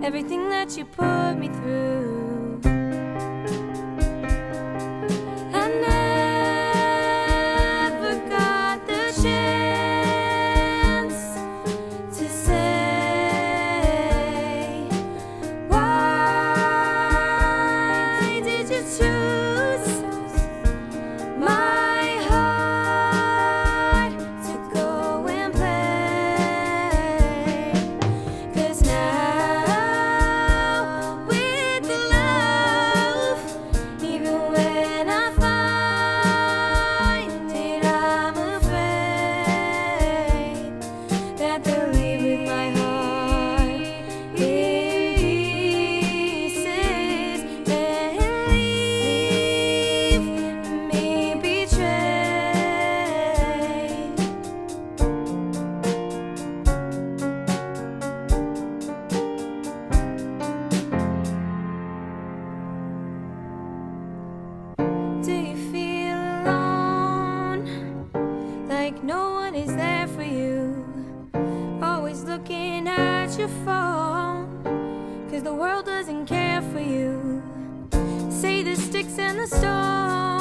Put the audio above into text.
everything that you put me through. I never got the chance to say, why did you choose my heart to go and play? 'Cause now with the love, even when I find it, I'm afraid that they'll leave with my heart pieces and leave me betrayed. Do you feel alone, like no one is there for you? Always looking at your phone, 'cause the world doesn't care for you. Say the sticks and the stones